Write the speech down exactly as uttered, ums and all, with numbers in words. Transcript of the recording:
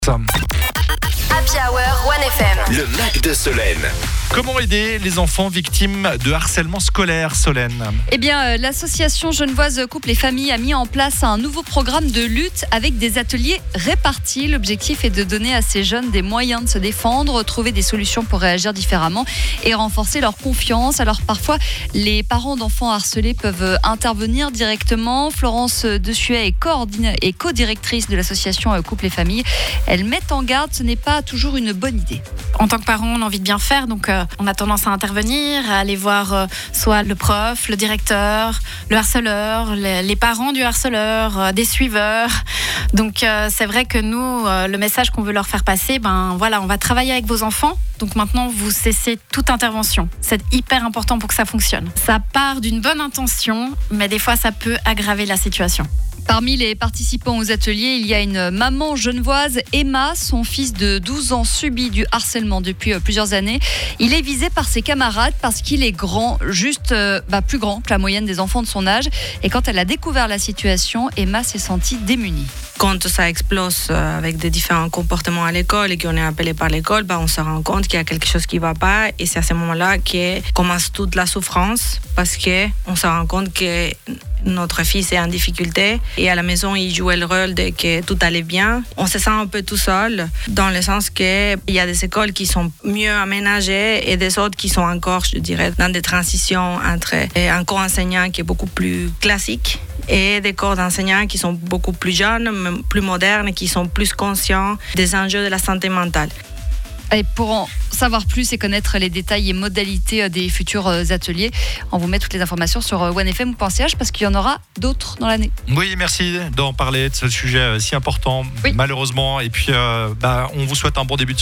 Happy Hour One F M. Le Mac de Solène. Comment aider les enfants victimes de harcèlement scolaire, Solène ? Eh bien, euh, l'association genevoise Couple et Famille a mis en place un nouveau programme de lutte avec des ateliers répartis. L'objectif est de donner à ces jeunes des moyens de se défendre, trouver des solutions pour réagir différemment et renforcer leur confiance. Alors parfois, les parents d'enfants harcelés peuvent intervenir directement. Florence Dessuet est, coordina- est co-directrice de l'association Couple et Famille. Elle met en garde, ce n'est pas toujours une bonne idée. En tant que parent, on a envie de bien faire, donc euh, on a tendance à intervenir, à aller voir euh, soit le prof, le directeur, le harceleur, les, les parents du harceleur, euh, des suiveurs. Donc euh, c'est vrai que nous, euh, le message qu'on veut leur faire passer, ben voilà, on va travailler avec vos enfants. Donc maintenant, vous cessez toute intervention. C'est hyper important pour que ça fonctionne. Ça part d'une bonne intention, mais des fois, ça peut aggraver la situation. Parmi les participants aux ateliers, il y a une maman genevoise, Emma. Son fils de douze ans subit du harcèlement depuis plusieurs années. Il est visé par ses camarades parce qu'il est grand, juste euh, bah, plus grand que la moyenne des enfants de son âge. Et quand elle a découvert la situation, Emma s'est sentie démunie. Quand ça explose avec des différents comportements à l'école et qu'on est appelé par l'école, bah on se rend compte qu'il y a quelque chose qui ne va pas. Et c'est à ce moment-là que commence toute la souffrance parce qu'on se rend compte que notre fils est en difficulté et à la maison, il jouait le rôle de que tout allait bien. On se sent un peu tout seul dans le sens qu'il y a des écoles qui sont mieux aménagées et des autres qui sont encore, je dirais, dans des transitions entre un corps enseignant qui est beaucoup plus classique et des corps d'enseignants qui sont beaucoup plus jeunes, plus modernes, qui sont plus conscients des enjeux de la santé mentale. Et pour en savoir plus et connaître les détails et modalités des futurs ateliers, on vous met toutes les informations sur one f m point c h parce qu'il y en aura d'autres dans l'année. Oui, merci d'en parler de ce sujet si important, oui. Malheureusement. Et puis, euh, bah, on vous souhaite un bon début de